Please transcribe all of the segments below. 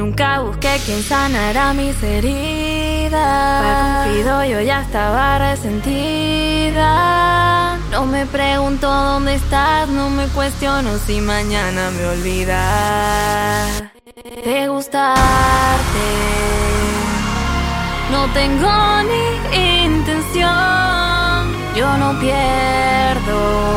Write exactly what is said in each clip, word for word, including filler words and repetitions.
Nunca busqué quien sanara mis heridas. Para cumplido yo ya estaba resentida. No me pregunto dónde estás, no me cuestiono si mañana me olvidas. De gustarte no tengo ni intención. Yo no pierdo,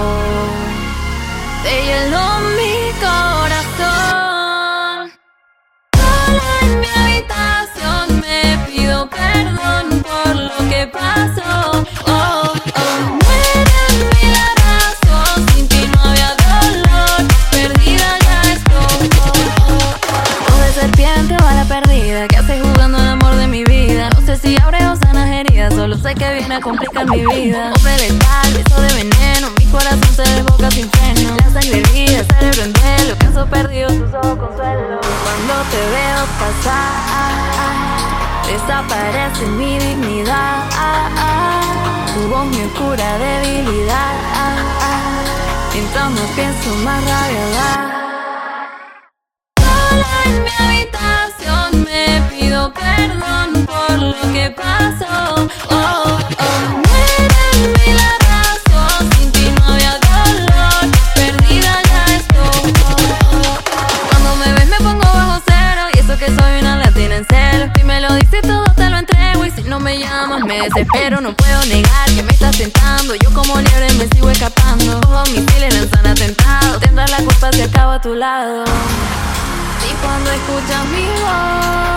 te hielo mi corazón. Sola en mi habitación me pido perdón por lo que pasó. Oh, oh. Muere en mí la razón, sin ti no había dolor. Perdida ya estoy. Oh, oh. Voz de serpiente o a la perdida, que hace jugando el amor de mi vida. No sé si abre o sanas heridas, solo sé que viene a complicar mi vida. Hombre letal, beso de veneno, mi corazón se desboca sin freno. La sangre herida, el cerebro en duelo, caso perdido, tus ojos consuelo. Cuando te veo pasar, desaparece mi dignidad. Tu voz me cura debilidad. Mientras más pienso, más rabia da. Sola en mi habitación me pido perdón por lo que pasó. Oh, oh. Muere en mí la razón, sin ti no había dolor. Perdida ya estoy. Oh, oh. Cuando me ves me pongo bajo cero, y eso que soy una latina en celo. Si me lo dices todo te lo entrego, y si no me llamas me desespero. No puedo negar que me estás tentando, yo como liebre me sigo escapando. Ojos misiles lanzan atentados, tendrás la culpa si acabo a tu lado. Y cuando escuchas mi voz